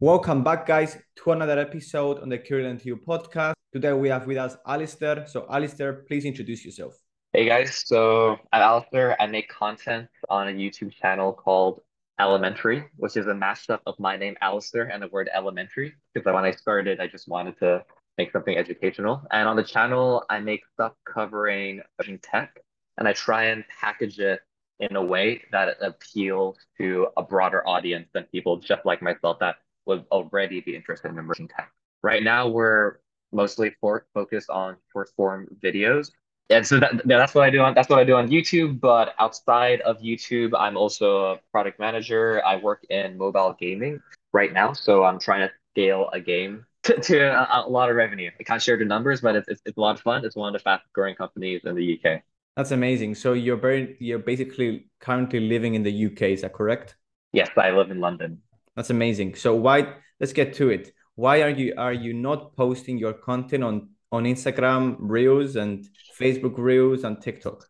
Welcome back, guys, to another episode on the Current You podcast. Today we have with us Alistair. So, Alistair, please introduce yourself. Hey guys, so I'm Alistair. I make content on a YouTube channel called Elementary, which is a mashup of my name, Alistair, and the word elementary. Because when I started, I just wanted to make something educational. And on the channel, I make stuff covering tech, and I try and package it in a way that it appeals to a broader audience than people just like myself that would already be interested in emerging tech. Right now, we're mostly focused on short form videos and so that's what I do on YouTube. But outside of YouTube, I'm also a product manager. I work in mobile gaming right now, so I'm trying to scale a game to a lot of revenue. I can't share the numbers, but it's a lot of fun. It's one of the fastest growing companies in the UK. That's amazing. So, you're basically currently living in the UK, is that correct? Yes, I live in London. That's amazing. So, let's get to it. Why are you not posting your content on Instagram Reels and Facebook Reels and TikTok?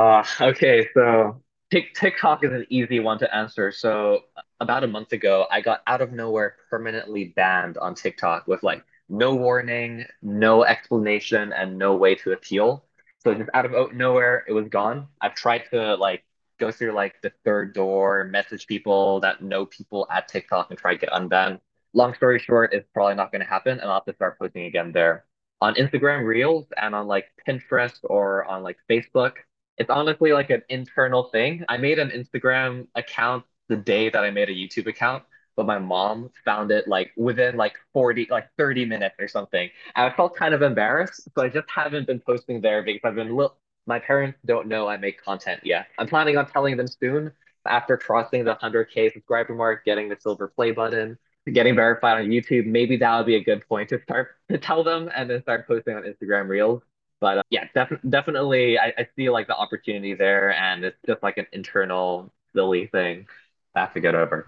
Okay, so TikTok is an easy one to answer. So about a month ago, I got out of nowhere permanently banned on TikTok with like no warning, no explanation, and no way to appeal. So just out of nowhere, it was gone. I've tried to like go through like the third door, message people that know people at TikTok and try to get unbanned. Long story short, it's probably not going to happen, and I'll have to start posting again there. On Instagram Reels and on like Pinterest or on like Facebook, it's honestly like an internal thing. I made an Instagram account the day that I made a YouTube account, but my mom found it like within like 40, like 30 minutes or something. And I felt kind of embarrassed, so I just haven't been posting there because my parents don't know I make content yet. I'm planning on telling them soon after crossing the 100K subscriber mark, getting the silver play button, getting verified on YouTube. Maybe that would be a good point to start to tell them and then start posting on Instagram Reels. But yeah, definitely, I see like the opportunity there, and it's just like an internal silly thing I have to get over.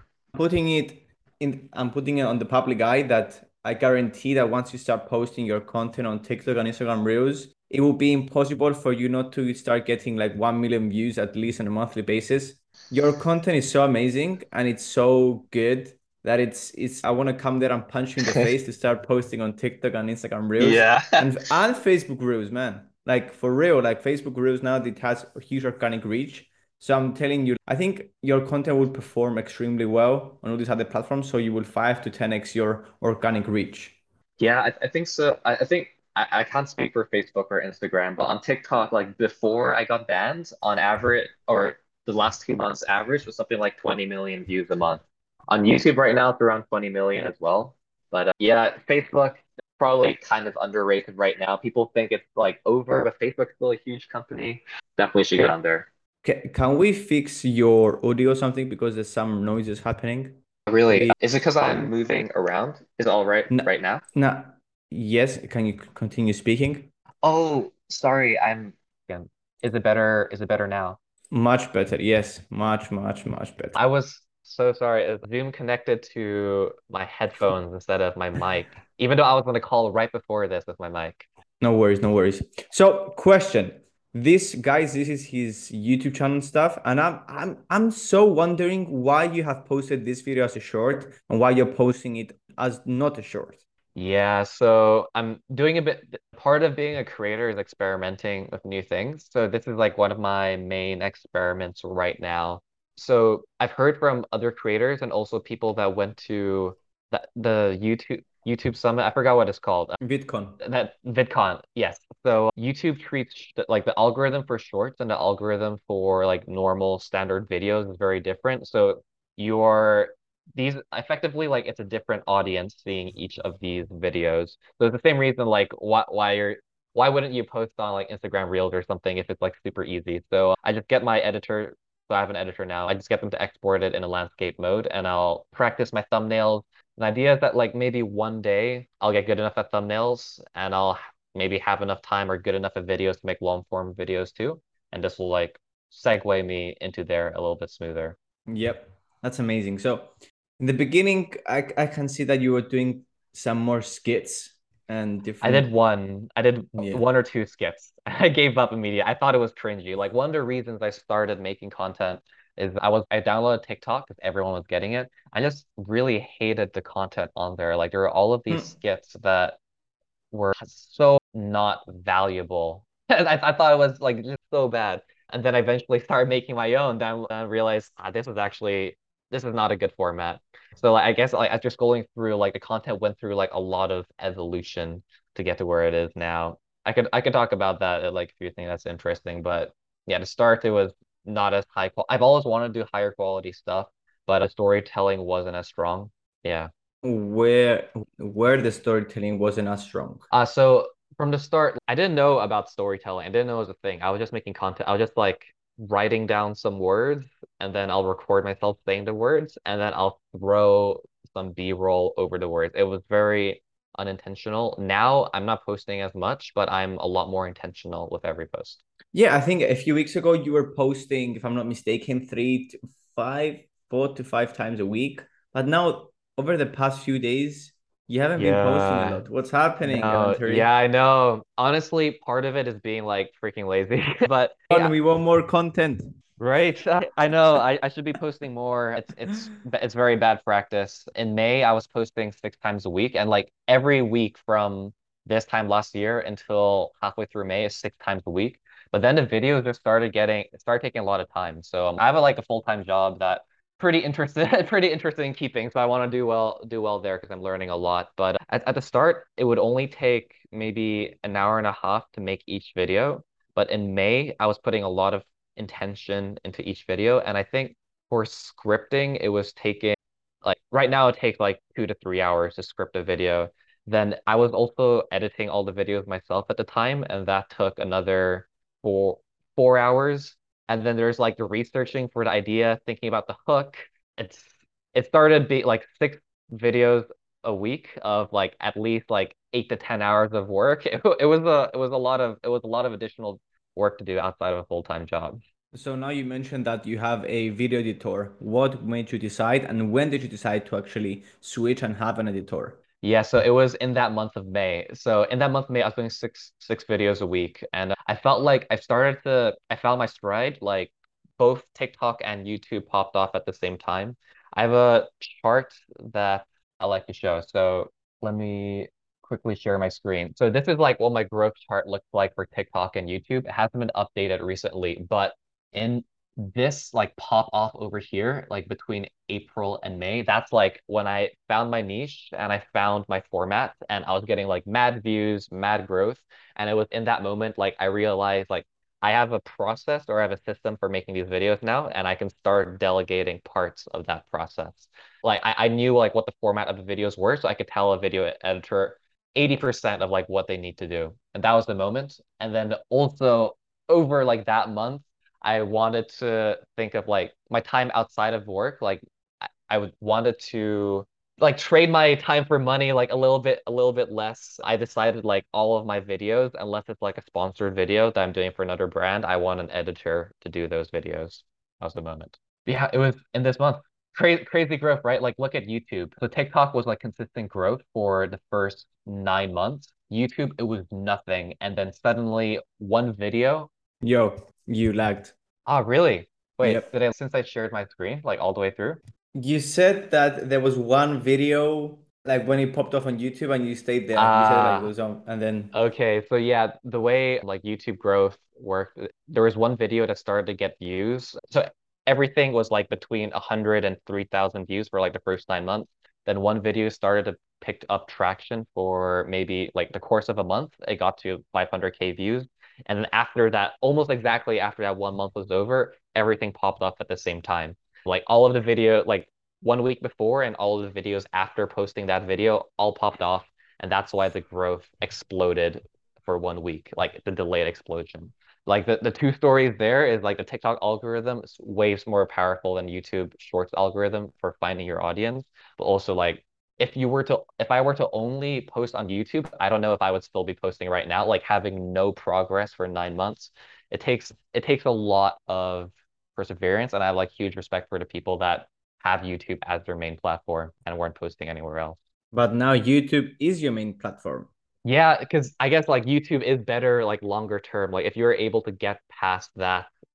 I'm putting it on the public eye that I guarantee that once you start posting your content on TikTok and Instagram Reels, it will be impossible for you not to start getting like 1 million views at least on a monthly basis. Your content is so amazing and it's so good that it's I want to come there and punch you in the face to start posting on TikTok and Instagram Reels Yeah. and Facebook Reels, man. Like for real, like Facebook Reels now it has a huge organic reach. So I'm telling you, I think your content will perform extremely well on all these other platforms. So you will 5 to 10x your organic reach. Yeah, I think so. I think I can't speak for Facebook or Instagram, but on TikTok, like before I got banned, on average, or the last 2 months average was something like 20 million views a month. On YouTube right now, it's around 20 million as well. But yeah, Facebook probably kind of underrated right now. People think it's like over, but Facebook's still a huge company. Definitely should get on there. Can we fix your audio or something because there's some noises happening? Really, is it because I'm moving around? Is it all No, right now? no. Yes, can you continue speaking? Oh, sorry, I'm again. Is it better? Is it better now? Much better. Yes, much better. I was so sorry. Zoom connected to my headphones instead of my mic, even though I was on a call right before this with my mic. No worries, no worries. So, question. This guys, this is his YouTube channel and stuff, and I'm so wondering why you have posted this video as a short and why you're posting it as not a short. Yeah, so I'm doing a bit, part of being a creator is experimenting with new things. So this is like one of my main experiments right now. So I've heard from other creators and also people that went to the YouTube Summit. I forgot what it's called. VidCon. That VidCon, yes. So YouTube treats like the algorithm for shorts and the algorithm for like normal standard videos is very different. So you're these effectively like it's a different audience seeing each of these videos. So it's the same reason like why wouldn't you post on like Instagram Reels or something if it's like super easy? So I just get my editor. So I have an editor now. I just get them to export it in a landscape mode and I'll practice my thumbnails. An idea is that like maybe one day I'll get good enough at thumbnails and maybe have enough time or good enough at videos to make long form videos too. And this will like segue me into there a little bit smoother. Yep, that's amazing. So, in the beginning, I can see that you were doing some more skits and different. I did Yeah. one or two skits. I gave up immediately. I thought it was cringy. Like one of the reasons I started making content is I downloaded TikTok because everyone was getting it. I just really hated the content on there. Like there were all of these Hmm. skits that were so not valuable. I thought it was like just so bad. And then I eventually started making my own. Then I realized this is not a good format. So like, I guess like as just going through like the content went through like a lot of evolution to get to where it is now. I could talk about that like if you think that's interesting, but yeah, to start it was not as high qual. I've always wanted to do higher quality stuff, but the storytelling wasn't as strong. Yeah. Where the storytelling wasn't as strong. So from the start, I didn't know about storytelling. I didn't know it was a thing. I was just making content. I was just like writing down some words and then I'll record myself saying the words and then I'll throw some B-roll over the words. It was very unintentional. Now I'm not posting as much, but I'm a lot more intentional with every post. Yeah, I think a few weeks ago you were posting, if I'm not mistaken, 3 to 5, 4 to 5 times a week. But now, over the past few days, you haven't been posting a Yeah. lot. What's happening, No, yeah, Elementary? I know. Honestly, part of it is being like freaking lazy. But On, yeah, we want more content. right. I know. I should be posting more. It's very bad practice. In May, I was posting 6 times a week, and like every week from this time last year until halfway through May is 6 times a week. But then the videos just started taking a lot of time. So I have like a full-time job that pretty interested pretty interested in keeping. So I want to do well there because I'm learning a lot. But at the start, it would only take maybe an hour and a half to make each video. But in May, I was putting a lot of intention into each video. And I think for scripting, it was taking like right now it takes like 2 to 3 hours to script a video. Then I was also editing all the videos myself at the time, and that took another four hours. And then there's like the researching for the idea, thinking about the hook. It's it started be like 6 videos a week of like at least like 8 to 10 hours of work. It was a lot of additional work to do outside of a full-time job. So now you mentioned that you have a video editor. What made you decide, and when did you decide to actually switch and have an editor? Yeah, so it was in that month of May. So in that month of May, I was doing six videos a week, and I felt like I found my stride. Like both TikTok and YouTube popped off at the same time. I have a chart that I like to show. So let me quickly share my screen. So this is like what my growth chart looks like for TikTok and YouTube. It hasn't been updated recently, but in this like pop off over here, like between April and May, that's like when I found my niche and I found my format and I was getting like mad views, mad growth. And it was in that moment, like I realized like I have a process or I have a system for making these videos now, and I can start delegating parts of that process. Like I knew like what the format of the videos were, so I could tell a video editor 80% of like what they need to do. And that was the moment. And then also over like that month, I wanted to think of like my time outside of work. Like I would wanted to like trade my time for money like a little bit less. I decided like all of my videos, unless it's like a sponsored video that I'm doing for another brand, I want an editor to do those videos. That was the moment. But yeah, it was in this month. Crazy growth, right? Like look at YouTube. So TikTok was like consistent growth for the first 9 months. YouTube, it was nothing. And then suddenly one video. Yo, you lagged. Oh, really? Wait, Yep. since I shared my screen, like all the way through? You said that there was one video, like when it popped off on YouTube and you stayed there. You said like it Ah, was on, and then, okay. So yeah, the way like YouTube growth worked, there was one video that started to get views. So everything was like between 100 and 3,000 views for like the first 9 months. Then one video started to pick up traction for maybe like the course of a month. It got to 500K views. And then after that, almost exactly after that 1 month was over, everything popped up at the same time. Like all of the video, like 1 week before and all of the videos after posting that video all popped off. And that's why the growth exploded for 1 week, like the delayed explosion. Like the two stories there is like the TikTok algorithm is way more powerful than YouTube Shorts algorithm for finding your audience. But also like if I were to only post on YouTube, I don't know if I would still be posting right now, like having no progress for 9 months. It takes a lot of perseverance, and I have like huge respect for the people that have YouTube as their main platform and weren't posting anywhere else. but now YouTube is your main platform. Yeah, because I guess like YouTube is better like longer term. Like if you're able to get past that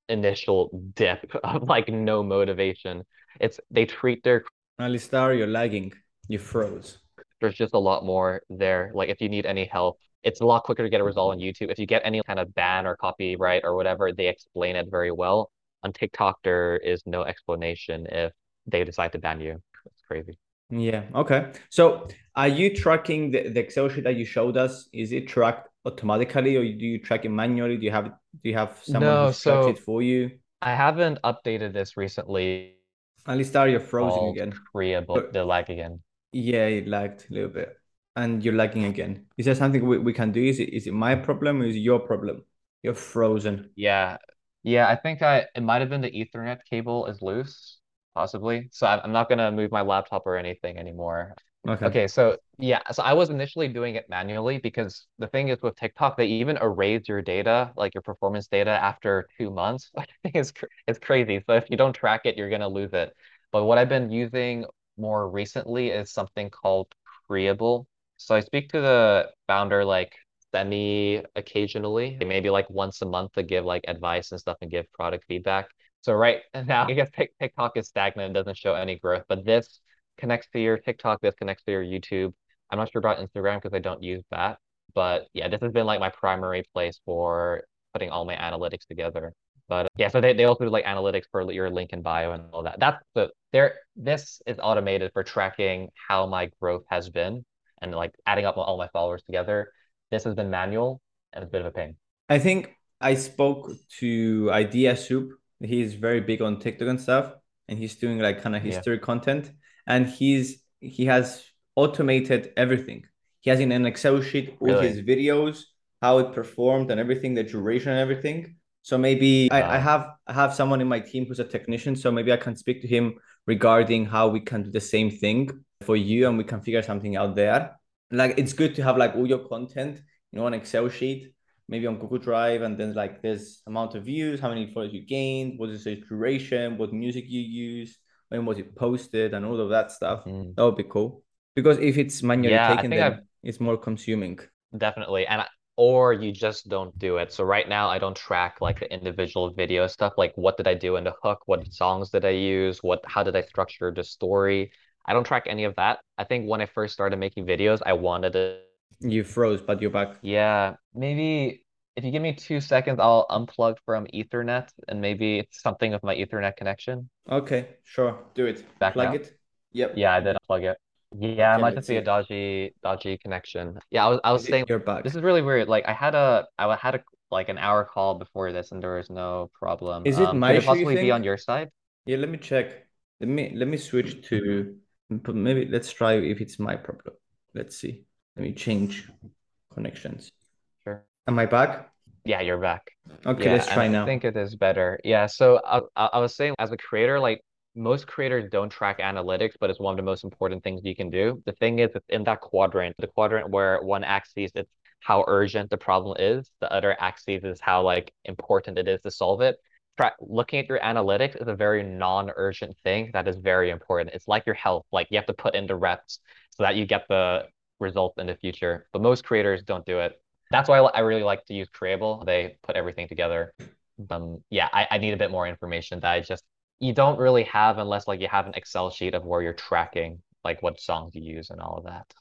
initial dip of like no motivation. It's they treat their Alistar, you're lagging. You froze. there's just a lot more there. Like if you need any help, it's a lot quicker to get a result on YouTube. If you get any kind of ban or copyright or whatever, they explain it very well. On TikTok, there is no explanation if they decide to ban you. It's crazy. Yeah. Okay. So are you tracking the Excel sheet that you showed us? Is it tracked automatically or do you track it manually? Do you have someone who No, tracks it so for you? I haven't updated this recently. Alistar, you're frozen Called again. Creable, the lag again. Yeah, it lagged a little bit. And you're lagging again. Is there something we can do? Is it my problem or is it your problem? You're frozen. Yeah. Yeah, I think it might have been the Ethernet cable is loose, possibly. So I'm not gonna move my laptop or anything anymore. Okay. Okay, so yeah, so I was initially doing it manually because the thing is with TikTok, they even erase your data, like your performance data after 2 months. I think it's crazy. So if you don't track it, you're gonna lose it. But what I've been using more recently is something called Creable. So I speak to the founder like semi occasionally, maybe like once a month to give like advice and stuff and give product feedback. So right now, I guess TikTok is stagnant and doesn't show any growth, but this connects to your TikTok, this connects to your YouTube. I'm not sure about Instagram because I don't use that. But yeah, this has been like my primary place for putting all my analytics together. But yeah, so they also do like analytics for your link in bio and all that. That's the there this is automated for tracking how my growth has been and like adding up all my followers together. This has been manual and it's a bit of a pain. I think I spoke to Idea Soup. He's very big on TikTok and stuff, and he's doing like kind of Yeah, history content. And he has automated everything. He has in an Excel sheet all his really. videos, how it performed and everything, the duration and everything. So maybe I have someone in my team who's a technician, so maybe I can speak to him regarding how we can do the same thing for you and we can figure something out there. Like it's good to have like all your content, on Excel sheet maybe on Google Drive, and then like this amount of views, how many followers you gained, what is the duration, what music you used, when was it posted, and all of that stuff. Mm. That would be cool. Because if it's manually Yeah, I taken, think I've then it's more consuming. definitely or you just don't do it. So right now I don't track like the individual video stuff, like what did I do in the hook, what songs did I use, how did I structure the story. I don't track any of that. I think when I first started making videos, I wanted to, You froze, but you're back. yeah, maybe if you give me 2 seconds, I'll unplug from Ethernet and maybe it's something with my Ethernet connection. Okay, sure, do it. Back Plug now? it. Yep. Yeah, I did unplug it. Yeah, it Okay, might let's just be a see. dodgy connection. Yeah, I was saying You're this back. is really weird. Like I had a like an hour call before this and there was no problem. Is it my Could it issue, you possibly be on think? your side? Yeah, let me check. Let me switch to maybe let's try if it's my problem. Let's see. Let me change connections. Sure. Am I back? Yeah, you're back. Okay, Yeah, let's and try I now. think it is better. Yeah, so I was saying as a creator, like most creators don't track analytics, but it's one of the most important things you can do. The thing is, it's in that quadrant, the quadrant where one axis it's how urgent the problem is, the other axis is how like important it is to solve it. Looking at your analytics is a very non-urgent thing that is very important. It's like your health, like you have to put in the reps so that you get the results in the future. But most creators don't do it. That's why I really like to use Creable. They put everything together. Yeah, I need a bit more information that I just you don't really have unless like you have an Excel sheet of where you're tracking like what songs you use and all of that.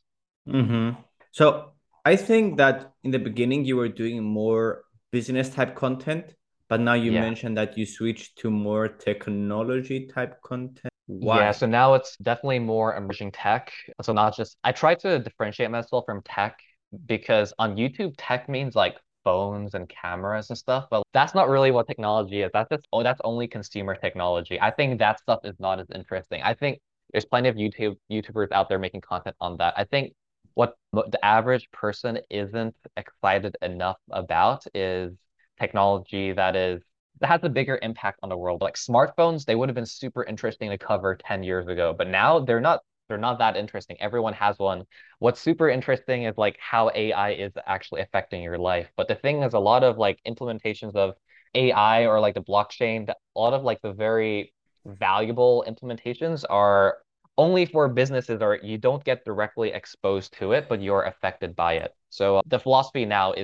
So I think that in the beginning you were doing more business type content, but now you Yeah. mentioned that you switched to more technology type content. Yeah, Why? so now it's definitely more emerging tech. So not just I try to differentiate myself from tech because on YouTube tech means like phones and cameras and stuff, but that's not really what technology is. That's only consumer technology. I think that stuff is not as interesting. I think there's plenty of YouTubers out there making content on that. I think what the average person isn't excited enough about is technology that has a bigger impact on the world. Like smartphones, they would have been super interesting to cover 10 years ago, but now they're not that interesting. Everyone has one. What's super interesting is like how AI is actually affecting your life. But the thing is a lot of like implementations of AI or like the blockchain, a lot of like the very valuable implementations are only for businesses or you don't get directly exposed to it, but you're affected by it. So the philosophy now is to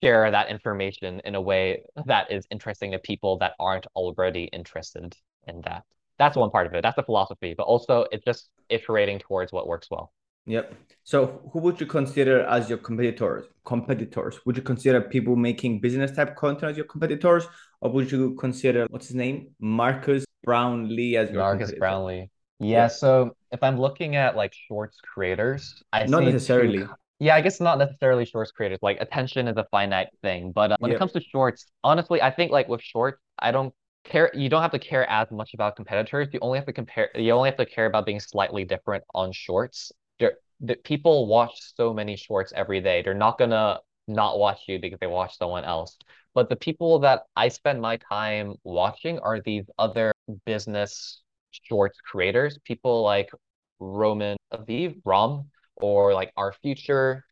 share that information in a way that is interesting to people that aren't already interested in that. That's one part of it. That's the philosophy, but also it's just iterating towards what works well. Yep. So who would you consider as your competitors? Competitors? Would you consider people making business type content as your competitors, or would you consider what's his name? Marcus Brownlee as your Marcus competitor? Brownlee. Yeah, Yeah. so if I'm looking at like shorts creators, I Not see two. necessarily. Yeah, I guess not necessarily shorts creators. Like attention is a finite thing, but when it Yep. comes to shorts, honestly, I think like with shorts, I don't care. You don't have to care as much about competitors. You only have to compare. You only have to care about being slightly different on shorts. The people watch so many shorts every day. They're not gonna not watch you because they watch someone else. But the people that I spend my time watching are these other business shorts creators, people like Roman Aviv, Rom, or like Our Future.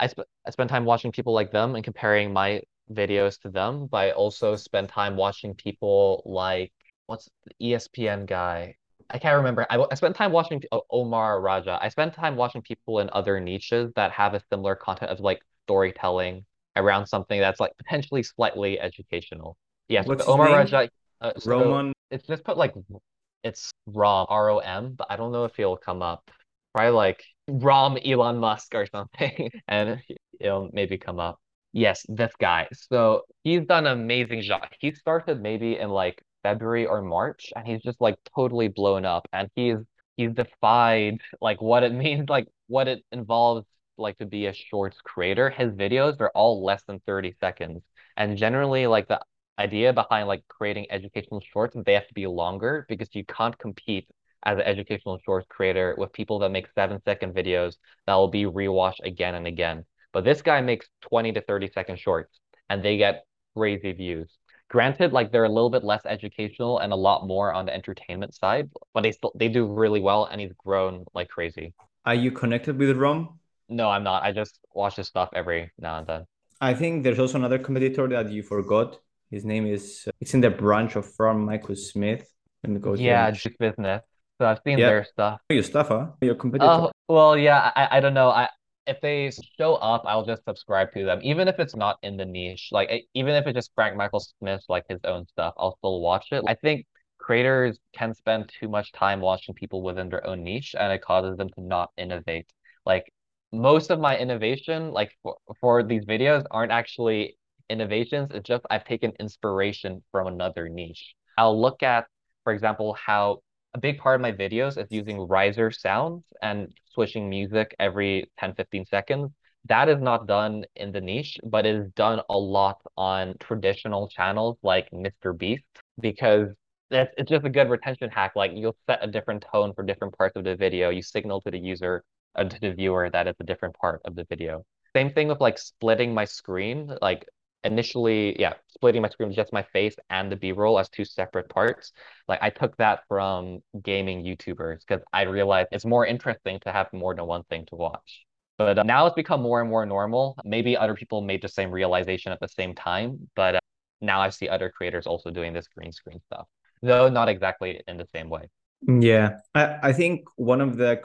I spend time watching people like them and comparing my videos to them, but I also spend time watching people like what's the ESPN guy? I can't remember. I spent time watching Omar Raja. I spent time watching people in other niches that have a similar content of like storytelling around something that's like potentially slightly educational. Yes, What's but his Omar name? Raja. So Roman. it's just put like it's Rom, ROM, but I don't know if he'll come up. Probably like Rom Elon Musk or something, and it'll maybe come up. Yes, this guy. So he's done an amazing job. He started maybe in like February or March, and he's just like totally blown up. And he's defied like what it means, like what it involves like to be a shorts creator. His videos are all less than 30 seconds. And generally like the idea behind like creating educational shorts is they have to be longer because you can't compete as an educational shorts creator with people that make 7-second videos that will be rewatched again and again. But this guy makes 20 to 30-second shorts and they get crazy views. Granted, like they're a little bit less educational and a lot more on the entertainment side, but they do really well and he's grown like crazy. Are you connected with Rom? No, I'm not. I just watch his stuff every now and then. I think there's also another competitor that you forgot. His name is, it's in the branch of from Michael Smith. Let me go here Yeah, and Juice Business. So I've seen yeah, their stuff. your stuff, huh? Your competitor. Oh, well, yeah, I don't know. If they show up, I'll just subscribe to them, even if it's not in the niche. Like even if it's just Frank Michael Smith, like his own stuff, I'll still watch it. I think creators can spend too much time watching people within their own niche, and it causes them to not innovate. Like most of my innovation, like for these videos, aren't actually innovations. It's just I've taken inspiration from another niche. I'll look at, for example, how a big part of my videos is using riser sounds and switching music every 10, 15 seconds. That is not done in the niche, but it is done a lot on traditional channels like MrBeast because it's just a good retention hack. Like you'll set a different tone for different parts of the video. You signal to the user, to the viewer that it's a different part of the video. Same thing with like splitting my screen. Like initially, yeah, splitting my screen with just my face and the B-roll as two separate parts. Like I took that from gaming YouTubers because I realized it's more interesting to have more than one thing to watch. But now it's become more and more normal. Maybe other people made the same realization at the same time, but now I see other creators also doing this green screen stuff, though not exactly in the same way. Yeah, I think one of the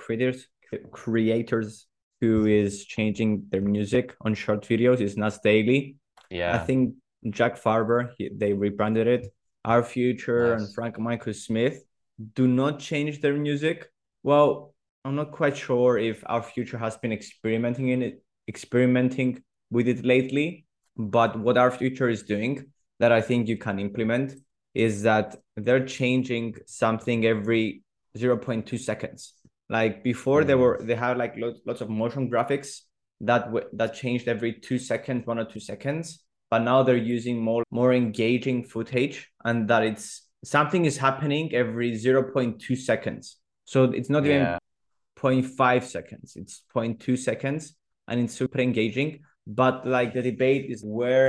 creators who is changing their music on short videos is Nas Daily. I Yeah, think Jack Farber, they rebranded it. Our Future and nice. Frank Michael Smith do not change their music. Well, I'm not quite sure if Our Future has been experimenting with it lately, but what Our Future is doing that I think you can implement is that they're changing something every 0.2 seconds. Like before Mm, they had like lots of motion graphics that changed every 2 seconds, 1 or 2 seconds, but now they're using more engaging footage and that it's something is happening every 0.2 seconds. So it's not even zero yeah, point 0.5 seconds, it's zero point 0.2 seconds and it's super engaging. But like the debate is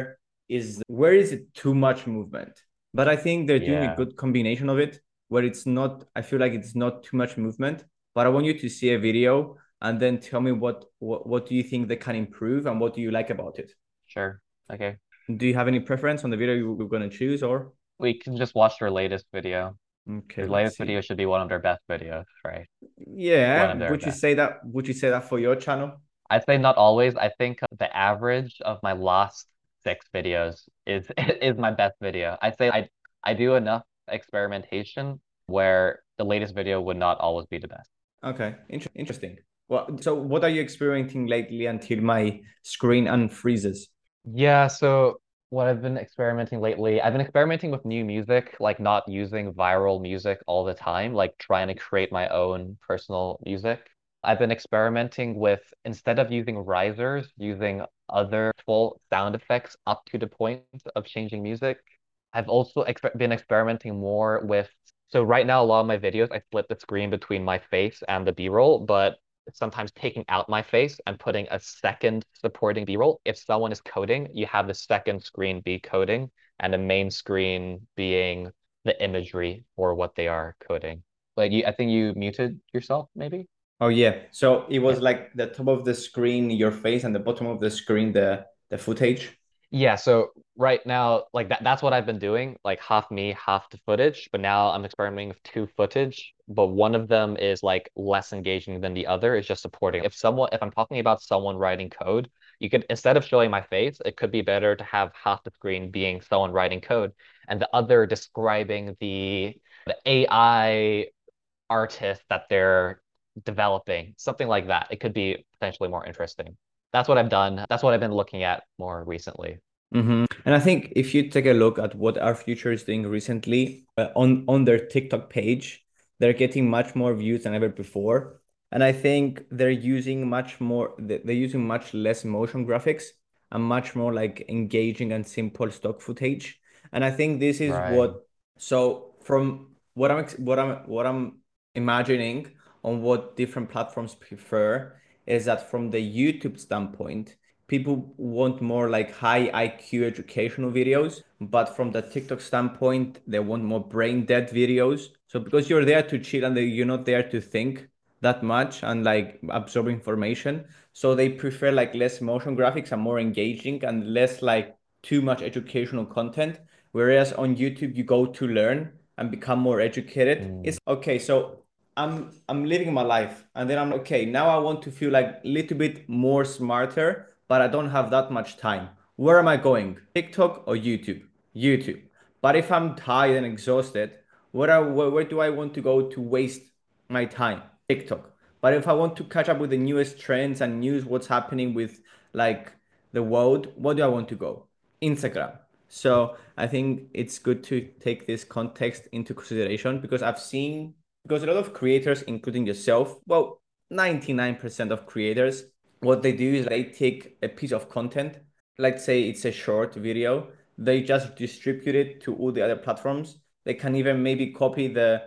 where is it too much movement? But I think they're doing a yeah. good combination of it where it's not, I feel like it's not too much movement, but I want you to see a video and then tell me what do you think they can improve and what do you like about it? Sure. Okay. Do you have any preference on the video we're going to choose or? We can just watch their latest video. Okay, Their let's latest see. video should be one of their best videos, right? One Yeah, of their best. would you say that for your channel? I'd say not always. I think the average of my last 6 videos is is my best video. I'd say I do enough experimentation where the latest video would not always be the best. Okay, interesting. Well, so what are you experimenting lately until my screen unfreezes? Yeah, so what I've been experimenting lately, I've been experimenting with new music, like not using viral music all the time, like trying to create my own personal music. I've been experimenting with, instead of using risers, using other full sound effects up to the point of changing music. I've also been experimenting more with, so right now, a lot of my videos, I split the screen between my face and the B-roll, but sometimes taking out my face and putting a second supporting B-roll. If someone is coding, you have the second screen be coding and the main screen being the imagery for what they are coding. Like I think you muted yourself, maybe? Oh yeah. So it Yeah. was like the top of the screen, your face, and the bottom of the screen, the footage. Yeah, so right now, like that's what I've been doing, like half me, half the footage. But now I'm experimenting with two footage, but one of them is like less engaging than the other. It's just supporting. If I'm talking about someone writing code, you could, instead of showing my face, it could be better to have half the screen being someone writing code and the other describing the AI artist that they're developing, something like that. It could be potentially more interesting. That's what I've done. That's what I've been looking at more recently. And I think if you take a look at what our future is doing recently on their TikTok page, they're getting much more views than ever before. And I think they're using much less motion graphics and much more like engaging and simple stock footage. And I think this is Right. so from what I'm imagining on what different platforms prefer is that from the YouTube standpoint, people want more like high IQ educational videos, but from the TikTok standpoint, they want more brain dead videos. So because you're there to chill and you're not there to think that much and like absorb information, so they prefer like less motion graphics and more engaging and less like too much educational content. Whereas on YouTube, you go to learn and become more educated. Mm. It's okay. So I'm living my life and then I'm okay. Now I want to feel like a little bit more smarter, but I don't have that much time. Where am I going? TikTok or YouTube? YouTube. But if I'm tired and exhausted, where do I want to go to waste my time? TikTok. But if I want to catch up with the newest trends and news, what's happening with like the world, what do I want to go? Instagram. So I think it's good to take this context into consideration because I've seen, because a lot of creators, including yourself, well, 99% of creators, what they do is they take a piece of content, let's say it's a short video, they just distribute it to all the other platforms. They can even maybe copy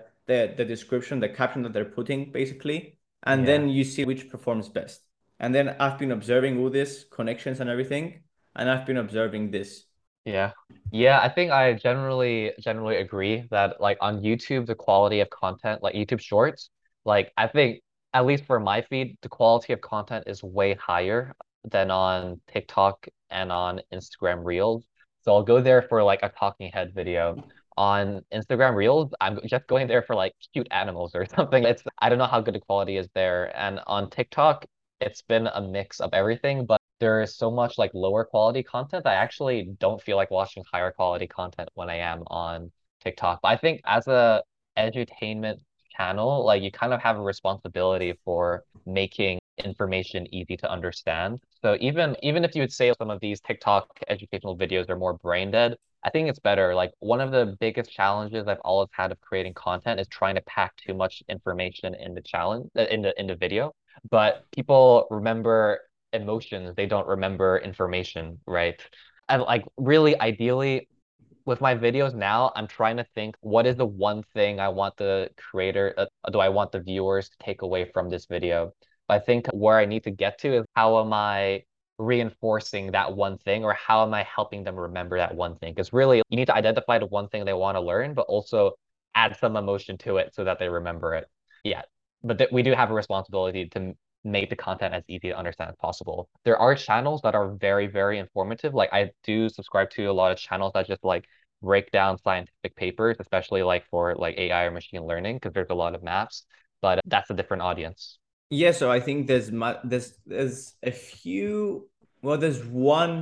the description, the caption that they're putting basically, and Yeah. then you see which performs best. And then I've been observing all this connections and everything, and I've been observing this. Yeah. Yeah, I think I generally agree that like on YouTube, the quality of content, like YouTube Shorts, like I think at least for my feed, the quality of content is way higher than on TikTok and on Instagram Reels. So I'll go there for like a talking head video. On Instagram Reels, I'm just going there for like cute animals or something. I don't know how good the quality is there. And on TikTok, it's been a mix of everything, but there is so much like lower quality content. I actually don't feel like watching higher quality content when I am on TikTok. But I think as a edutainment channel, like you kind of have a responsibility for making information easy to understand. So even if you would say some of these TikTok educational videos are more brain dead, I think it's better. Like one of the biggest challenges I've always had of creating content is trying to pack too much information in the challenge in the video. But people remember emotions, they don't remember information, right? And like really ideally with my videos now, I'm trying to think what is the one thing I want the creator, do I want the viewers to take away from this video? But I think where I need to get to is how am I reinforcing that one thing or how am I helping them remember that one thing? Because really, you need to identify the one thing they want to learn, but also add some emotion to it so that they remember it. Yeah, but we do have a responsibility to make the content as easy to understand as possible. There are channels that are very, very informative. Like I do subscribe to a lot of channels that just like break down scientific papers, especially like for like AI or machine learning, because there's a lot of maps, but that's a different audience. Yeah, so I think there's a few, well, there's one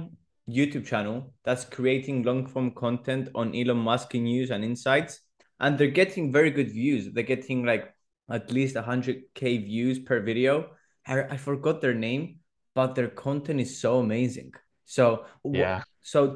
YouTube channel that's creating long form content on Elon Musk news and insights, and they're getting very good views. They're getting like at least 100K views per video. I forgot their name, but their content is so amazing. So Yeah.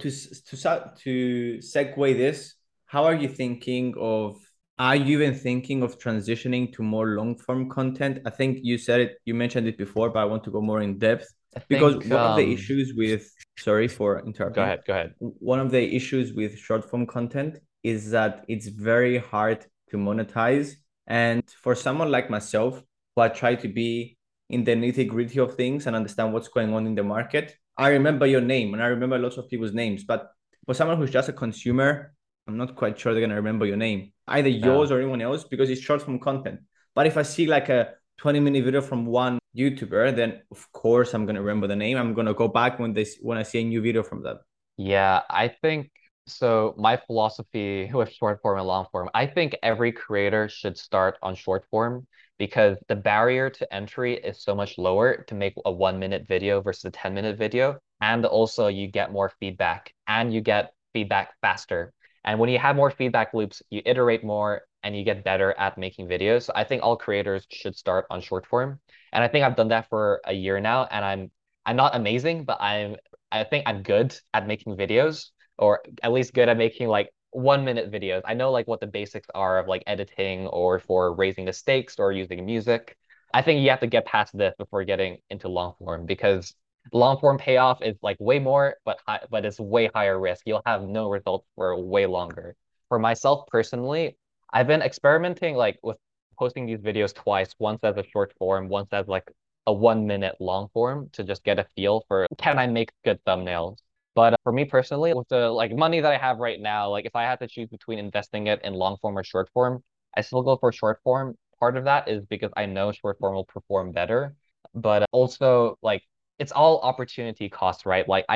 to segue this, how are you thinking of? Are you even thinking of transitioning to more long form content? I think you said it, you mentioned it before, but I want to go more in depth I because think one of the issues with, sorry for go interrupting, ahead, go ahead. one of the issues with short form content is that it's very hard to monetize. And for someone like myself, who I try to be in the nitty gritty of things and understand what's going on in the market, I remember your name and I remember lots of people's names. But for someone who's just a consumer, I'm not quite sure they're going to remember your name, either Yeah. yours or anyone else, because it's short form content. But if I see like a 20-minute video from one YouTuber, then of course I'm going to remember the name. I'm going to go back when I see a new video from them. Yeah, I think so. My philosophy with short form and long form, I think every creator should start on short form because the barrier to entry is so much lower to make a 1 minute video versus a 10-minute video. And also, you get more feedback and you get feedback faster. And when you have more feedback loops, you iterate more and you get better at making videos. So I think all creators should start on short form. And I think I've done that for a year now, and I'm not amazing, but I think I'm good at making videos, or at least good at making like 1 minute videos. I know like what the basics are of like editing or for raising the stakes or using music. I think you have to get past this before getting into long form because long form payoff is like way more, but it's way higher risk. You'll have no results for way longer. For myself personally, I've been experimenting like with posting these videos twice, once as a short form, once as like a 1 minute long form to just get a feel for can I make good thumbnails. But for me personally, with the like money that I have right now, like if I had to choose between investing it in long form or short form, I still go for short form. Part of that is because I know short form will perform better, but also like it's all opportunity cost, right? Like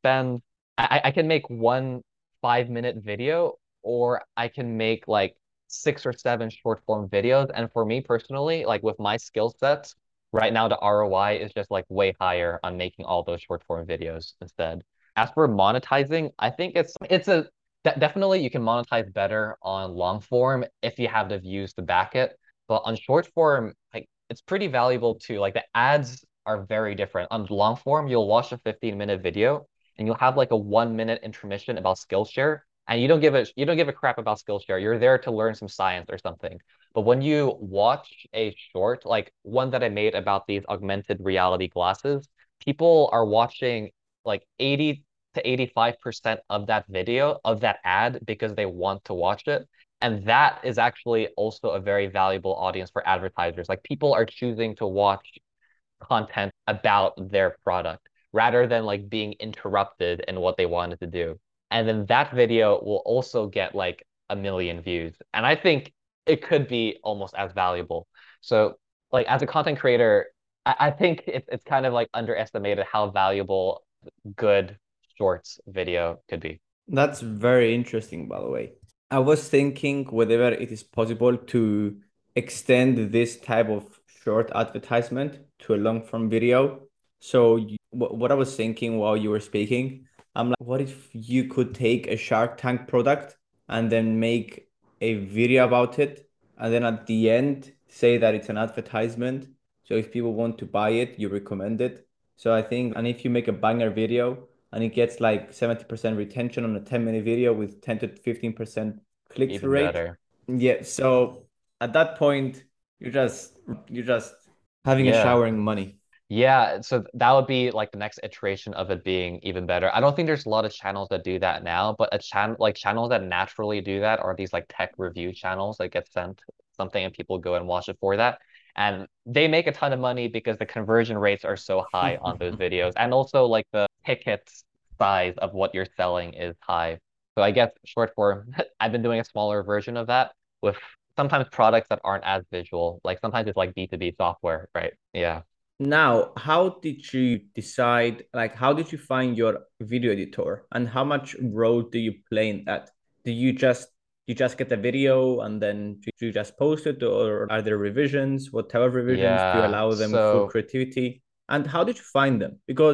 I can make one 5 minute video, or I can make like 6 or 7 short form videos. And for me personally, like with my skill sets, right now the ROI is just like way higher on making all those short form videos instead. As for monetizing, I think it's a definitely you can monetize better on long form if you have the views to back it. But on short form, like it's pretty valuable too. Like the ads are very different. On long form, you'll watch a 15-minute video and you'll have like a 1 minute intermission about Skillshare. And you don't give a crap about Skillshare. You're there to learn some science or something. But when you watch a short, like one that I made about these augmented reality glasses, people are watching like 80 to 85% of that video, of that ad, because they want to watch it. And that is actually also a very valuable audience for advertisers. Like people are choosing to watch content about their product rather than like being interrupted in what they wanted to do. And then that video will also get like 1 million views. And I think it could be almost as valuable. So like as a content creator, I think it's kind of like underestimated how valuable good shorts video could be. That's very interesting, by the way. I was thinking whether it is possible to extend this type of short advertisement to a long form video. So, what I was thinking while you were speaking, I'm like, what if you could take a Shark Tank product and then make a video about it, and then at the end say that it's an advertisement. So, if people want to buy it, you recommend it. So, I think, and if you make a banger video, and it gets like 70% retention on a 10-minute video with 10 to 15% click-through Even rate. better. Yeah, so at that point, you're just having a Yeah. showering money. Yeah, so that would be like the next iteration of it being even better. I don't think there's a lot of channels that do that now, but a channel like channels that naturally do that are these like tech review channels that get sent something and people go and watch it for that. And they make a ton of money because the conversion rates are so high on those videos. And also like the ticket size of what you're selling is high. So I guess short form, I've been doing a smaller version of that with sometimes products that aren't as visual. Like sometimes it's like B2B software, right? Yeah. Now, how did you decide, like, how did you find your video editor and how much role do you play in that? Do you just get a video and then do you just post it, or are there revisions? What type of revisions do you Yeah. allow them full So creativity? And how did you find them? Because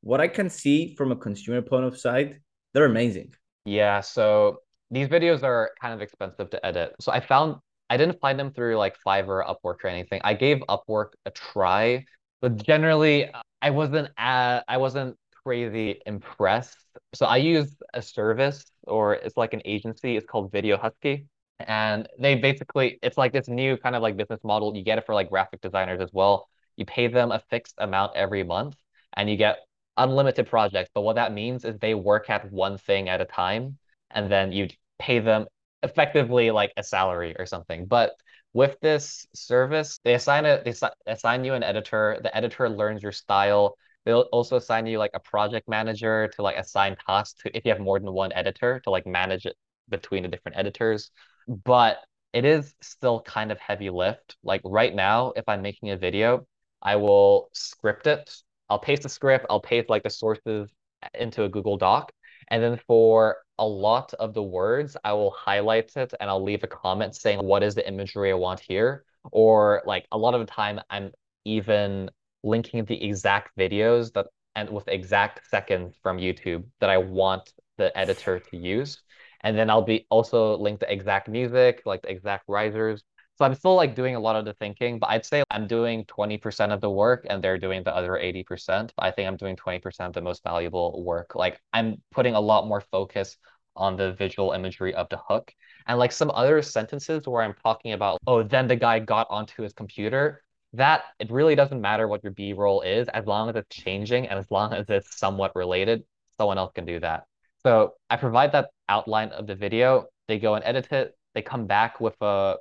what I can see from a consumer point of side, they're amazing. Yeah, so these videos are kind of expensive to edit. So I didn't find them through like Fiverr, Upwork or anything. I gave Upwork a try, but generally I wasn't crazy impressed. So I use a service or it's like an agency. It's called Video Husky. And they basically it's like this new kind of like business model. You get it for like graphic designers as well. You pay them a fixed amount every month and you get unlimited projects. But what that means is they work at one thing at a time, and then you pay them effectively like a salary or something. But with this service, assign you an editor. The editor learns your style. They'll also assign you like a project manager to like assign tasks to if you have more than one editor to like manage it between the different editors. But it is still kind of heavy lift. Like right now, if I'm making a video, I will script it. I'll paste the script, I'll paste like the sources into a Google Doc. And then for a lot of the words, I will highlight it and I'll leave a comment saying what is the imagery I want here. Or like a lot of the time, I'm even linking the exact videos that and with exact seconds from YouTube that I want the editor to use. And then I'll be also link the exact music, like the exact risers. So I'm still like doing a lot of the thinking, but I'd say I'm doing 20% of the work and they're doing the other 80%. But I think I'm doing 20% of the most valuable work. Like I'm putting a lot more focus on the visual imagery of the hook. And like some other sentences where I'm talking about, oh, then the guy got onto his computer, that it really doesn't matter what your B-roll is, as long as it's changing and as long as it's somewhat related, someone else can do that. So I provide that outline of the video. They go and edit it. They come back with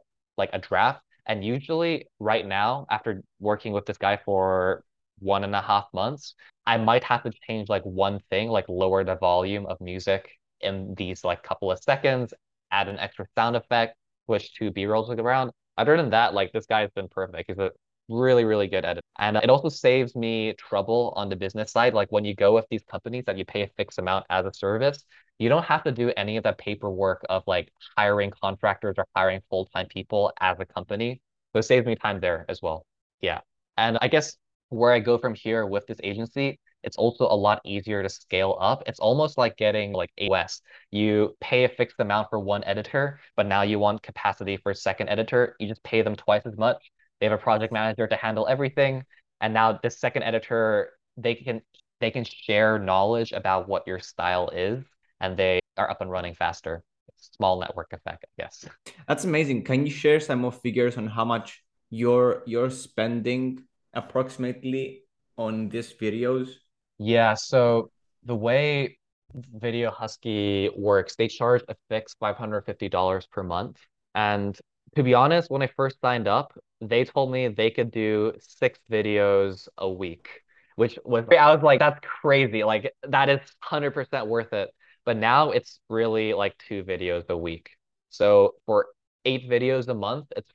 a draft. And usually right now, after working with this guy for 1.5 months, I might have to change like one thing, like lower the volume of music in these like couple of seconds, add an extra sound effect, switch to B-rolls around. Other than that, like this guy has been perfect. He's a really, really good at it. And it also saves me trouble on the business side. Like when you go with these companies that you pay a fixed amount as a service, you don't have to do any of that paperwork of like hiring contractors or hiring full-time people as a company. So it saves me time there as well. Yeah. And I guess where I go from here with this agency, it's also a lot easier to scale up. It's almost like getting like AWS. You pay a fixed amount for one editor, but now you want capacity for a second editor. You just pay them twice as much. They have a project manager to handle everything. And now this second editor, they can share knowledge about what your style is and they are up and running faster. Small network effect, I guess. That's amazing. Can you share some more figures on how much you're spending approximately on these videos? Yeah, so the way Video Husky works, they charge a fixed $550 per month. And to be honest, when I first signed up, they told me they could do 6 videos a week, which was, I was like, that's crazy. Like, that is 100% worth it. But now it's really like 2 videos a week. So for 8 videos a month, it's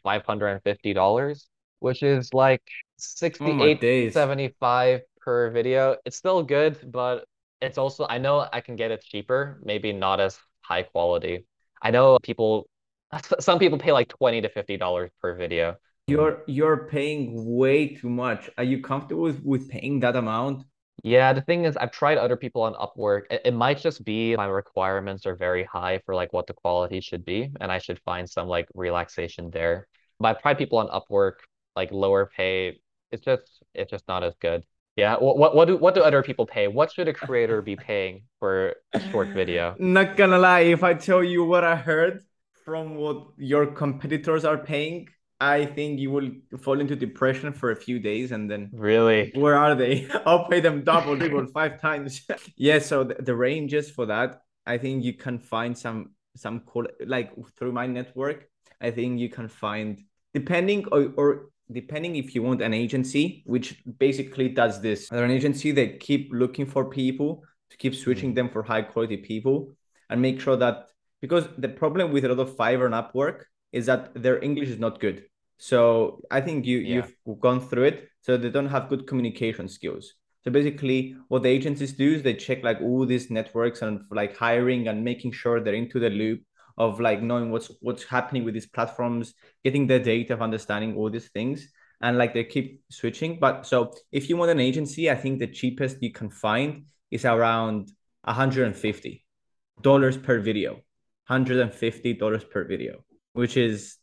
$550, which is like Oh my 68, days. 75 per video. It's still good, but it's also, I know I can get it cheaper, maybe not as high quality. I know some people pay like 20 to $50 per video. You're paying way too much. Are you comfortable with paying that amount? Yeah, the thing is, I've tried other people on Upwork. It might just be my requirements are very high for like what the quality should be, and I should find some like relaxation there. But I've tried people on Upwork, like lower pay. It's just not as good. Yeah, what do other people pay? What should a creator be paying for a short video? Not gonna lie, if I tell you what I heard from what your competitors are paying, I think you will fall into depression for a few days and then Really? where are they? I'll pay them double, triple, five times. Yeah, so the ranges for that, I think you can find some cool like through my network. I think you can find depending or depending if you want an agency, which basically does this. They're an agency that keep looking for people to keep switching Mm, them for high quality people and make sure that because the problem with a lot of Fiverr and Upwork is that their English is not good. So I think yeah. you've gone through it. So they don't have good communication skills. So basically, what the agencies do is they check like all these networks and like hiring and making sure they're into the loop of like knowing what's happening with these platforms, getting the data of understanding all these things. and like they keep switching. But so if you want an agency, I think the cheapest you can find is around $150 per video. $150 per video, which is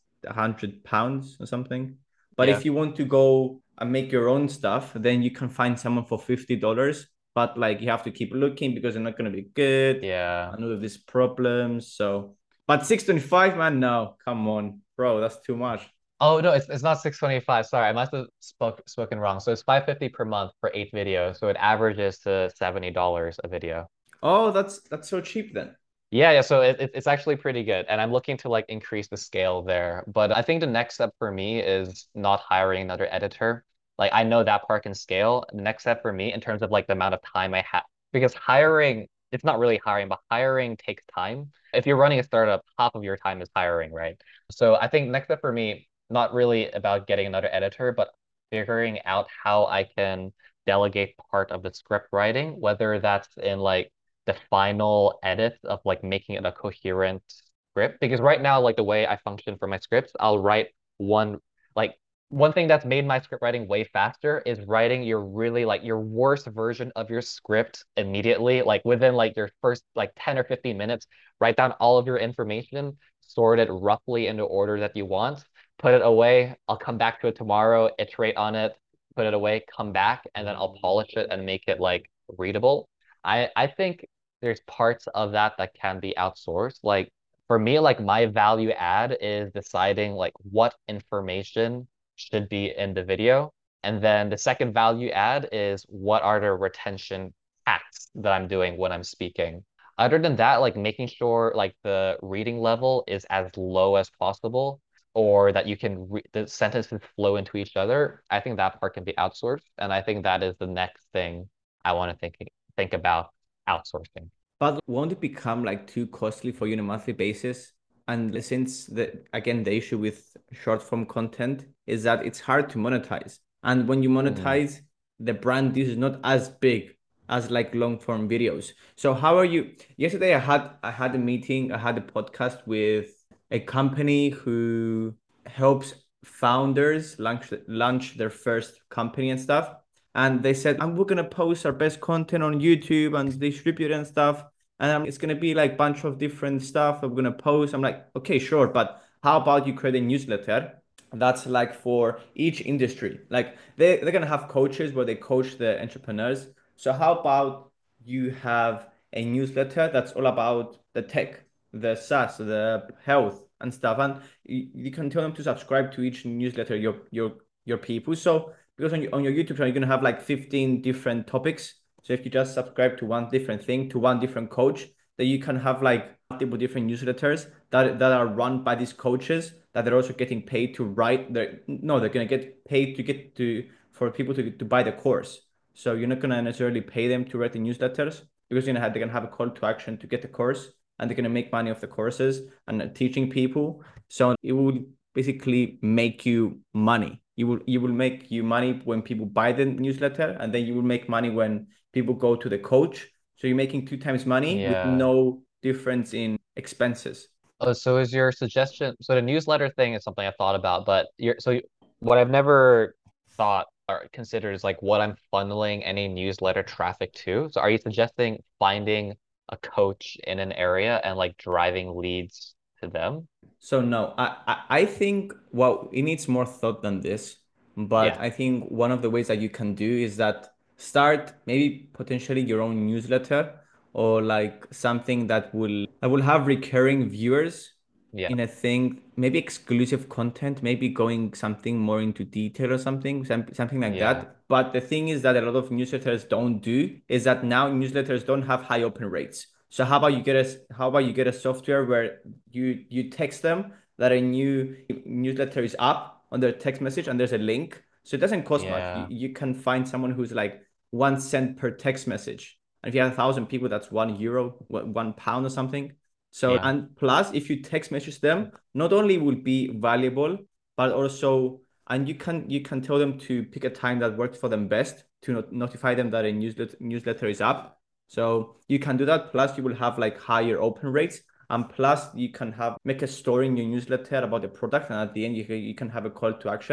£100 or something. But Yeah. if you want to go and make your own stuff, then you can find someone for $50. But like you have to keep looking because they're not going to be good. Yeah. I know these problems. So, but 625, man, no, come on, bro, that's too much. Oh no, it's not 625. Sorry, I must have spoken wrong. So it's 550 per month for 8 videos. So it averages to $70 a video. Oh, that's so cheap then. Yeah, so it's actually pretty good. And I'm looking to like increase the scale there. But I think the next step for me is not hiring another editor. Like I know that part can scale. The next step for me in terms of like the amount of time I have, because hiring, it's not really hiring, but hiring takes time. If you're running a startup, half of your time is hiring, right? So I think next step for me, not really about getting another editor, but figuring out how I can delegate part of the script writing, whether that's in like the final edit of like making it a coherent script. Because right now, like the way I function for my scripts, I'll write one like one thing that's made my script writing way faster is writing your really like your worst version of your script immediately, like within like your first like 10 or 15 minutes, write down all of your information, sort it roughly into order that you want, put it away. I'll come back to it tomorrow, iterate on it, put it away, come back, and then I'll polish it and make it like readable. I think there's parts of that that can be outsourced. Like for me, like my value add is deciding like what information should be in the video. And then the second value add is what are the retention hacks that I'm doing when I'm speaking. Other than that, like making sure like the reading level is as low as possible or that you can the sentences flow into each other. I think that part can be outsourced. And I think that is the next thing I want to think about outsourcing. But won't it become like too costly for you on a monthly basis? And since the again the issue with short form content is that it's hard to monetize. And when you Hmm. monetize, the brand is not as big as like long form videos. So how are you? Yesterday I had a meeting, I had a podcast with a company who helps founders launch their first company and stuff. And they said, and we're gonna post our best content on YouTube and distribute it and stuff. And it's gonna be like a bunch of different stuff that we're gonna post. I'm like, okay, sure, but how about you create a newsletter that's like for each industry? Like they're gonna have coaches where they coach the entrepreneurs. So how about you have a newsletter that's all about the tech, the SaaS, the health and stuff, and you can tell them to subscribe to each newsletter, your people. So because on your YouTube channel, you're gonna have like 15 different topics. So if you just subscribe to one different thing, to one different coach, then you can have like multiple different newsletters that are run by these coaches that they're also getting paid to write their no, they're gonna get paid to get to for people to buy the course. So you're not gonna necessarily pay them to write the newsletters because they're gonna have a call to action to get the course and they're gonna make money off the courses and teaching people. So it will basically make you money. You will make you money when people buy the newsletter, and then you will make money when people go to the coach. So you're making two times money with Yeah. no difference in expenses. Oh, so is your suggestion, so the newsletter thing is something I thought about, but what I've never thought or considered is like what I'm funneling any newsletter traffic to. So are you suggesting finding a coach in an area and like driving leads to them? So no, I think well, it needs more thought than this. But Yeah. I think one of the ways that you can do is that start maybe potentially your own newsletter or like something that will have recurring viewers Yeah. in a thing, maybe exclusive content, maybe going something more into detail or something like Yeah. that. But the thing is that a lot of newsletters don't do is that now newsletters don't have high open rates. So how about you get a software where you text them that a new newsletter is up on their text message and there's a link. So it doesn't cost much. You, Yeah. you can find someone who's like 1 cent per text message. And if you have 1,000 people, that's €1, £1 or something. So, Yeah. and plus, if you text message them, not only will be valuable, but also, and you can tell them to pick a time that works for them best to notify them that a newsletter is up. So you can do that. Plus, you will have like higher open rates. And plus, you can have make a story in your newsletter about the product, and at the end, you can have a call to action.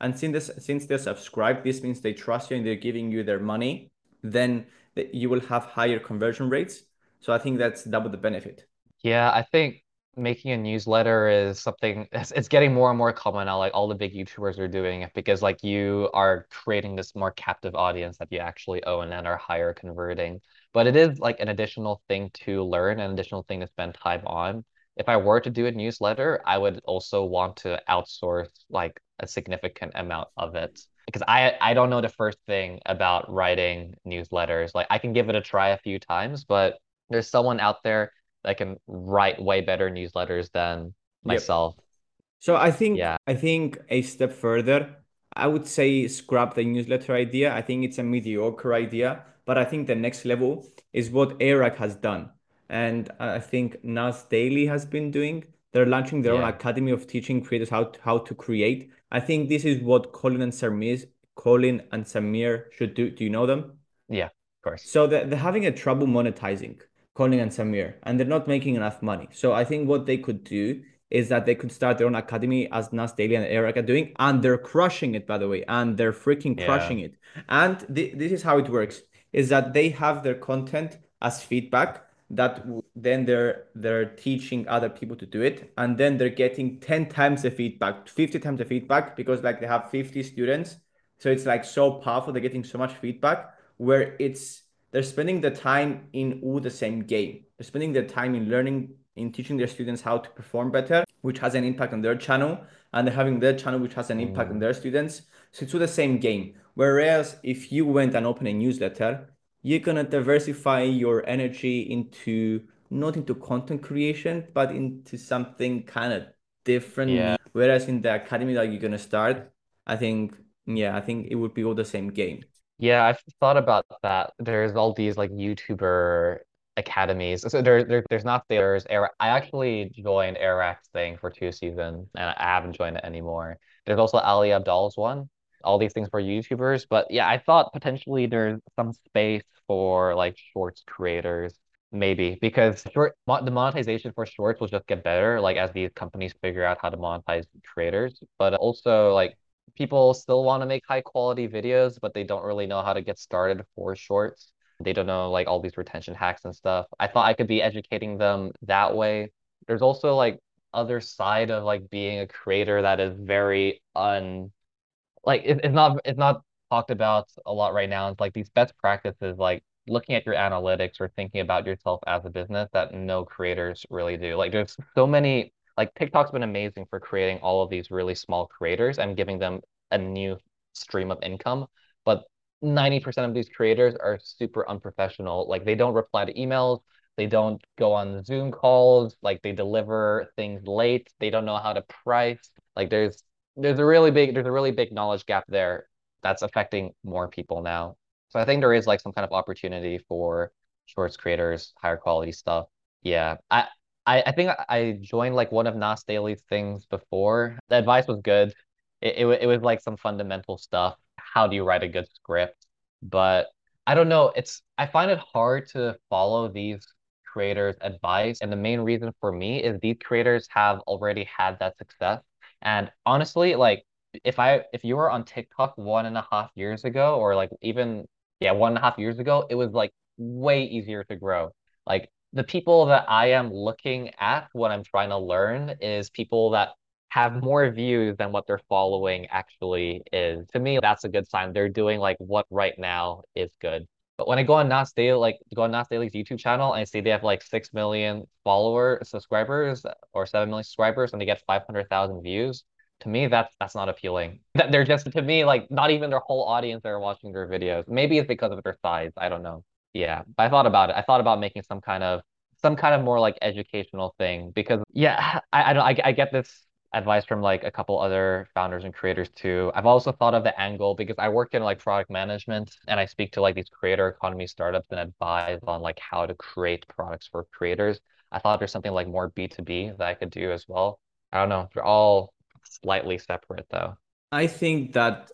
And since they're subscribed, this means they trust you and they're giving you their money, then you will have higher conversion rates. So I think that's double the benefit. Yeah, I think making a newsletter is something it's getting more and more common now. Like all the big YouTubers are doing it because like you are creating this more captive audience that you actually own and are higher converting. But it is like an additional thing to learn, an additional thing to spend time on. If I were to do a newsletter, I would also want to outsource like a significant amount of it. Because I don't know the first thing about writing newsletters. Like I can give it a try a few times, but there's someone out there that can write way better newsletters than Yep. myself. So I think Yeah, I think a step further, I would say scrap the newsletter idea. I think it's a mediocre idea, but I think the next level is what Airrack has done. And I think Nas Daily has been doing. They're launching their own yeah, academy of teaching creators how to create. I think this is what Colin and Samir should do. Do you know them? yeah, of course. So they're having a trouble monetizing Colin and Samir, and they're not making enough money. So I think what they could do is that they could start their own academy as Nas Daily and Eric are doing, and they're crushing it, by the way, and they're freaking Yeah. crushing it. And this is how it works: is that they have their content as feedback that then they're teaching other people to do it, and then they're getting 10 times the feedback, 50 times the feedback, because like they have 50 students, so it's like so powerful. They're getting so much feedback where they're spending the time in all the same game. They're spending their time in learning, in teaching their students how to perform better, which has an impact on their channel, and they're having their channel, which has an impact on Mm, their students. So it's all the same game. Whereas if you went and opened a newsletter, you're gonna diversify your energy into not into content creation, but into something kind of different. yeah. Whereas in the academy that you're gonna start, I think, yeah, I think it would be all the same game. Yeah, I've thought about that. There's all these like YouTuber academies. So there's not there's Air I actually joined Airrack's thing for 2 seasons and I haven't joined it anymore. There's also Ali Abdal's one. All these things for YouTubers. But yeah, I thought potentially there's some space for like shorts creators, maybe because the monetization for shorts will just get better, like as these companies figure out how to monetize creators. But also like people still want to make high quality videos, but they don't really know how to get started for shorts. They don't know like all these retention hacks and stuff. I thought I could be educating them that way. There's also like other side of like being a creator that is very it's not talked about a lot right now. It's like these best practices, like looking at your analytics or thinking about yourself as a business that no creators really do. Like there's so many, like TikTok's been amazing for creating all of these really small creators and giving them a new stream of income. But 90% of these creators are super unprofessional. Like they don't reply to emails. They don't go on Zoom calls. Like they deliver things late. They don't know how to price. Like there's a really big knowledge gap there that's affecting more people now. So I think there is like some kind of opportunity for shorts creators, higher quality stuff. Yeah. I think I joined like one of Nas Daly's things before. The advice was good. It was like some fundamental stuff. How do you write a good script? But I don't know. I find it hard to follow these creators' advice. And the main reason for me is these creators have already had that success. And honestly, like if you were on TikTok 1.5 years ago, or like even yeah, 1.5 years ago, it was like way easier to grow. Like the people that I am looking at when I'm trying to learn is people that have more views than what their following actually is. To me, that's a good sign. They're doing like what right now is good. But when I go on Nas Daily, like go on Nas Daily's YouTube channel, and I see they have like 6 million subscribers, or 7 million subscribers, and they get 500,000 views. To me, that's not appealing. That they're just to me like not even their whole audience are watching their videos. Maybe it's because of their size. I don't know. Yeah, but I thought about it. I thought about making some kind of more like educational thing because yeah, I don't I get this advice from like a couple other founders and creators too. I've also thought of the angle because I work in like product management and I speak to like these creator economy startups and advise on like how to create products for creators. I thought there's something like more B2B that I could do as well. I don't know. They're all slightly separate though. I think that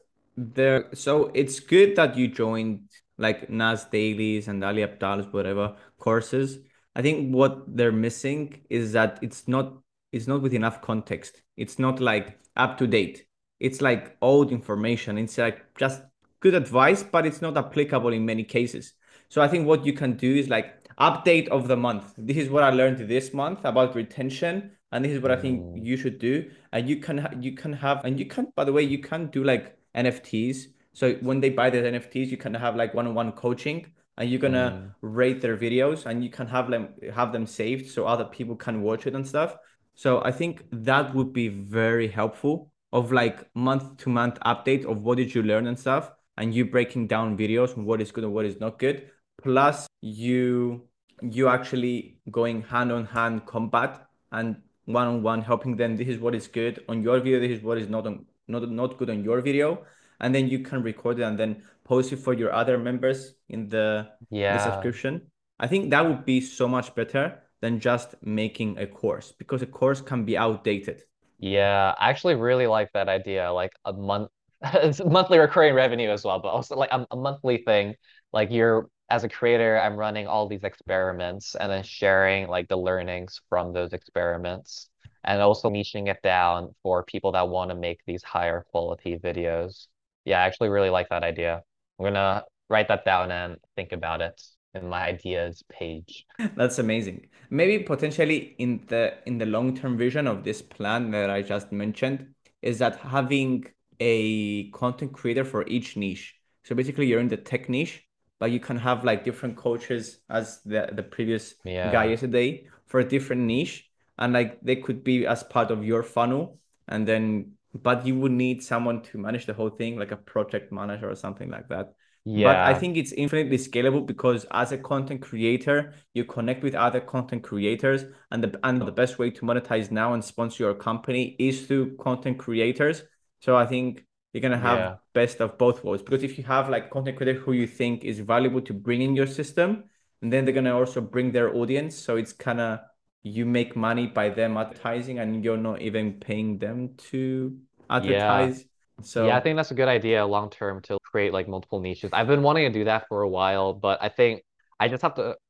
so it's good that you joined like Nas Dailies and Ali Abdal's whatever courses. I think what they're missing is that it's not with enough context. It's not like up to date. it's like old information. It's like just good advice, but it's not applicable in many cases. So I think what you can do is like update of the month. This is what I learned this month about retention, and this is what I think Mm, you should do. And you can have, and you can, by the way, you can do like NFTs. So when they buy the NFTs, you can have like one-on-one coaching, and you're gonna mm, rate their videos, and you can have them saved so other people can watch it and stuff. So I think that would be very helpful of like month to month update of what did you learn and stuff, and you breaking down videos on what is good and what is not good. Plus you actually going hand on hand combat and one on one helping them. This is what is good on your video. This is what is not good on your video, and then you can record it and then post it for your other members in the yeah. subscription. I think that would be so much better than just making a course because a course can be outdated. Yeah, I actually really like that idea. Like a month, it's monthly recurring revenue as well, but also like a monthly thing. Like you're, as a creator, I'm running all these experiments and then sharing like the learnings from those experiments and also niching it down for people that want to make these higher quality videos. Yeah, I actually really like that idea. I'm gonna write that down and think about it in my ideas page. That's amazing. Maybe potentially in the long-term vision of this plan that I just mentioned is that having a content creator for each niche. So basically you're in the tech niche, but you can have like different coaches as the previous guy Yeah. yesterday for a different niche. And like they could be as part of your funnel. And then but you would need someone to manage the whole thing, like a project manager or something like that. But I Yeah. think it's infinitely scalable because as a content creator, you connect with other content creators, and the best way to monetize now and sponsor your company is through content creators. So I think you're gonna have Yeah. best of both worlds because if you have like content creator who you think is valuable to bring in your system, and then they're gonna also bring their audience. So it's kind of you make money by them advertising, and you're not even paying them to Yeah. advertise. Yeah, I So think that's a good idea long term to create like multiple niches. I've been wanting to do that for a while, but I think I just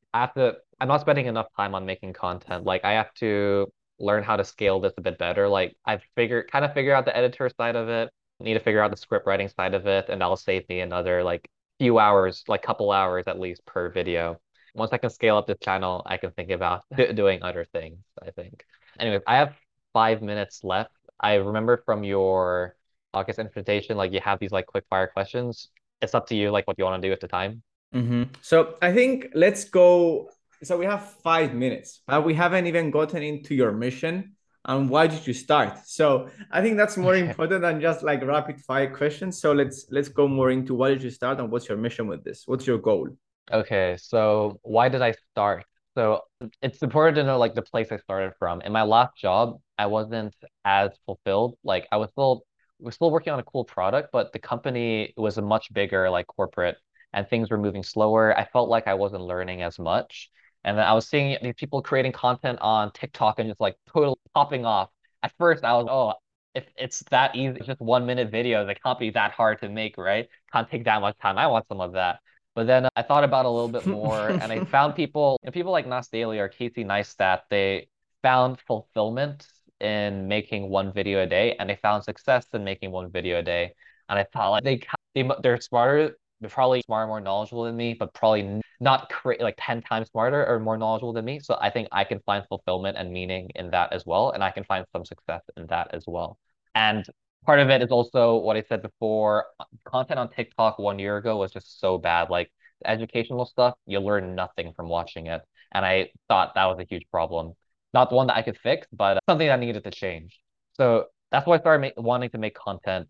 I'm not spending enough time on making content. Like I have to learn how to scale this a bit better. Like I've kind of figure out the editor side of it, need to figure out the script writing side of it, and that'll save me another like few hours, like couple hours at least per video. Once I can scale up this channel, I can think about doing other things, I think. Anyway, I have 5 minutes left. I remember from your August invitation, like you have these like quick fire questions. It's up to you, like what you want to do at the time. So I think let's go. So we have 5 minutes, but we haven't even gotten into your mission and why did you start? So I think that's more Okay. important than just like rapid fire questions. So let's go more into why did you start and what's your mission with this? What's your goal? Okay, so why did I start? So it's important to know like the place I started from. In my last job, I wasn't as fulfilled. Like we were still working on a cool product, but the company was a much bigger like corporate and things were moving slower. I felt like I wasn't learning as much. And then I was seeing these people creating content on TikTok and just like totally popping off. At first, I was, oh, if it's that easy, it's just 1 minute video, it can't be that hard to make, right? Can't take that much time. I want some of that. But then I thought about it a little bit more, and I found people like Nas Daily or Casey Neistat, they found fulfillment in making one video a day, and they found success in making one video a day. And I thought like they're smarter, they're probably smarter, more knowledgeable than me, but probably not like 10 times smarter or more knowledgeable than me. So I think I can find fulfillment and meaning in that as well, and I can find some success in that as well. And part of it is also what I said before. Content on TikTok 1 year ago was just so bad. Like the educational stuff, you learn nothing from watching it. And I thought that was a huge problem. Not the one that I could fix, but something that needed to change. So that's why I started wanting to make content.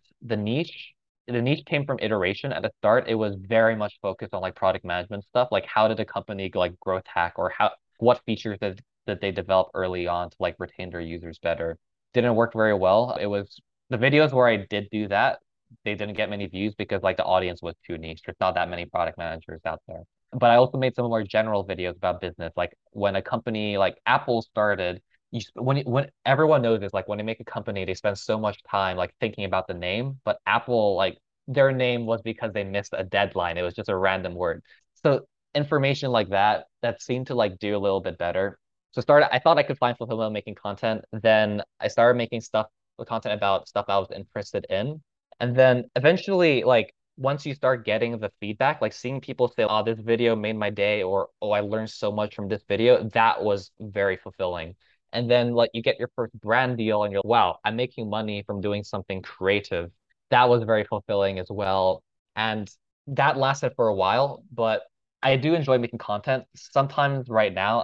The niche came from iteration. At the start, it was very much focused on like product management stuff, like how did a company like growth hack or what features did they develop early on to like retain their users better. Didn't work very well. It was the videos where I did do that, they didn't get many views because like the audience was too niche. There's not that many product managers out there. But I also made some more general videos about business. Like when a company like Apple started, when everyone knows this, like when they make a company, they spend so much time like thinking about the name. But Apple, like their name was because they missed a deadline. It was just a random word. So information like that seemed to like do a little bit better. I thought I could find fulfillment making content. Then I started making stuff content about stuff I was interested in. And then eventually, like once you start getting the feedback, like seeing people say, "Oh, this video made my day," or "Oh, I learned so much from this video," that was very fulfilling. And then like you get your first brand deal and you're, "Wow, I'm making money from doing something creative." That was very fulfilling as well. And that lasted for a while, but I do enjoy making content. Sometimes right now,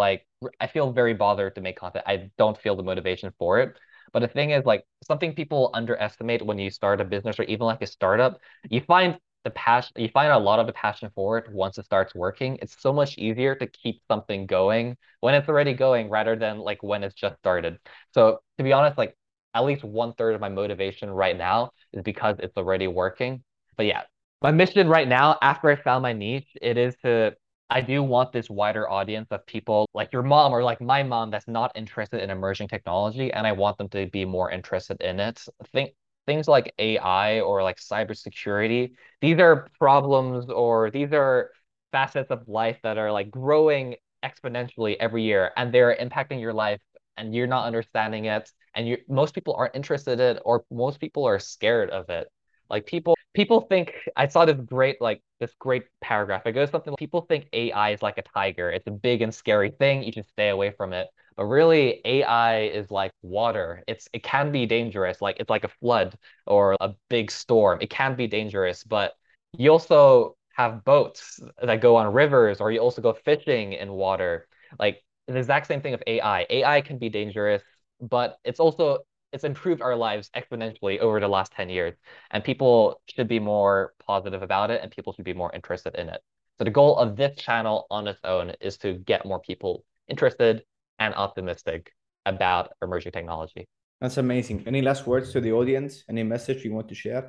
I feel very bothered to make content. I don't feel the motivation for it. But the thing is, like, something people underestimate when you start a business or even like a startup, you find you find a lot of the passion for it once it starts working. It's so much easier to keep something going when it's already going rather than like when it's just started. So to be honest, like at least 1/3 of my motivation right now is because it's already working. But yeah, my mission right now, after I found my niche, it is to I do want this wider audience of people like your mom or like my mom that's not interested in emerging technology, and I want them to be more interested in it. Things like AI or like cybersecurity, these are problems or these are facets of life that are like growing exponentially every year, and they're impacting your life, and you're not understanding it, and most people aren't interested in it, or most people are scared of it. Like people think I saw this great paragraph. It goes something like people think AI is like a tiger. It's a big and scary thing. You should stay away from it. But really, AI is like water. It can be dangerous. Like it's like a flood or a big storm. It can be dangerous, but you also have boats that go on rivers, or you also go fishing in water. Like the exact same thing of AI. AI can be dangerous, but it's improved our lives exponentially over the last 10 years. And people should be more positive about it and people should be more interested in it. So the goal of this channel on its own is to get more people interested and optimistic about emerging technology. That's amazing. Any last words to the audience? Any message you want to share?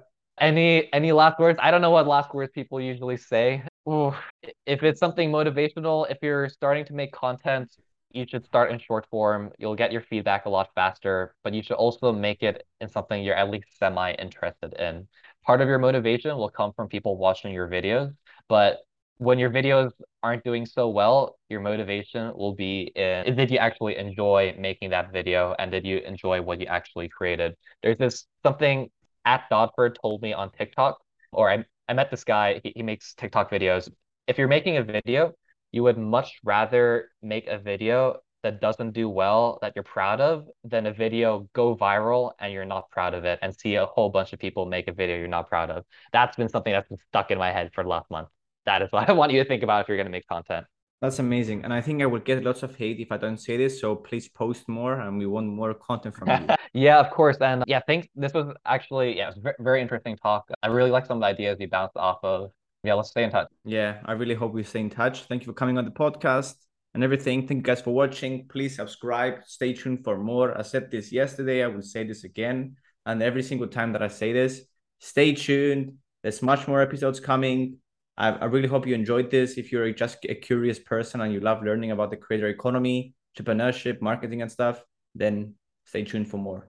Any last words? I don't know what last words people usually say. Ooh, if it's something motivational, if you're starting to make content, you should start in short form. You'll get your feedback a lot faster, but you should also make it in something you're at least semi-interested in. Part of your motivation will come from people watching your videos, but when your videos aren't doing so well, your motivation will be in, did you actually enjoy making that video and did you enjoy what you actually created? There's this something at Dodford told me on TikTok, or I met this guy, he makes TikTok videos. If you're making a video, you would much rather make a video that doesn't do well, that you're proud of, than a video go viral and you're not proud of it and see a whole bunch of people make a video you're not proud of. That's been something that's been stuck in my head for the last month. That is what I want you to think about if you're going to make content. That's amazing. And I think I will get lots of hate if I don't say this. So please post more and we want more content from you. Yeah, of course. And yeah, thanks. This was actually, yeah, it was very interesting talk. I really like some of the ideas we bounced off of. Yeah, let's stay in touch. Yeah, I really hope we stay in touch. Thank you for coming on the podcast and everything. Thank you guys for watching. Please subscribe. Stay tuned for more. I said this yesterday. I will say this again. And every single time that I say this, stay tuned. There's much more episodes coming. I really hope you enjoyed this. If you're just a curious person and you love learning about the creator economy, entrepreneurship, marketing, and stuff, then stay tuned for more.